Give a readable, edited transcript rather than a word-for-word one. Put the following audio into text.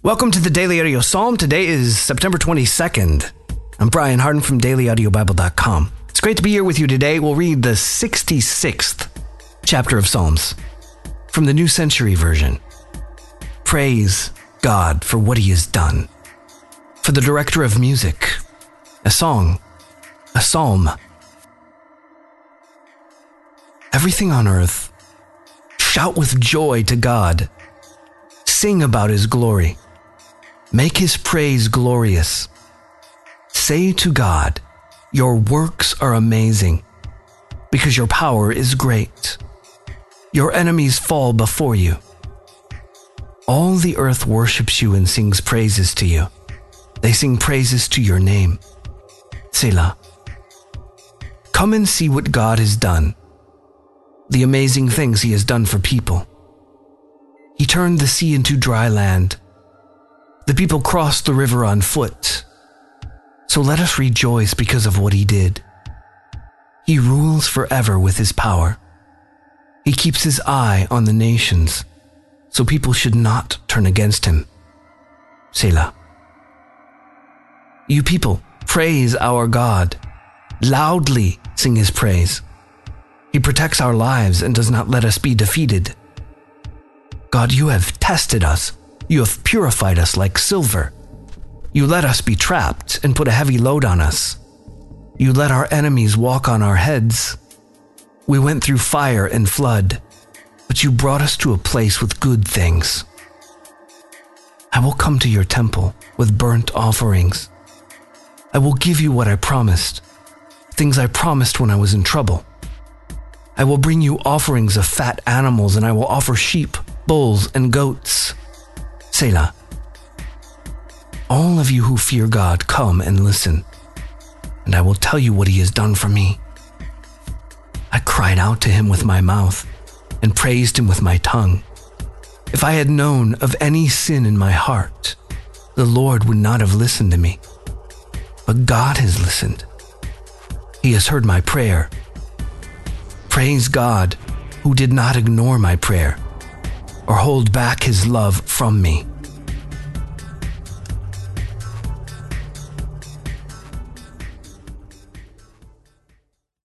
Welcome to the Daily Audio Psalm. Today is September 22nd. I'm Brian Hardin from DailyAudioBible.com. It's great to be here with you today. We'll read the 66th chapter of Psalms from the New Century Version. Praise God for what He has done. For the director of music, a song, a psalm. Everything on earth, shout with joy to God. Sing about His glory. Make His praise glorious. Say to God, your works are amazing, because your power is great. Your enemies fall before you. All the earth worships you and sings praises to you. They sing praises to your name. Selah. Come and see what God has done, the amazing things He has done for people. He turned the sea into dry land. The people crossed the river on foot. So let us rejoice because of what He did. He rules forever with His power. He keeps His eye on the nations, so people should not turn against Him. Selah. You people, praise our God. Loudly sing His praise. He protects our lives and does not let us be defeated. God, you have tested us. You have purified us like silver. You let us be trapped and put a heavy load on us. You let our enemies walk on our heads. We went through fire and flood, but you brought us to a place with good things. I will come to your temple with burnt offerings. I will give you what I promised, things I promised when I was in trouble. I will bring you offerings of fat animals, and I will offer sheep, bulls, and goats. Selah. All of you who fear God, come and listen, and I will tell you what He has done for me. I cried out to Him with my mouth and praised Him with my tongue. If I had known of any sin in my heart, the Lord would not have listened to me. But God has listened. He has heard my prayer. Praise God, who did not ignore my prayer or hold back His love from me.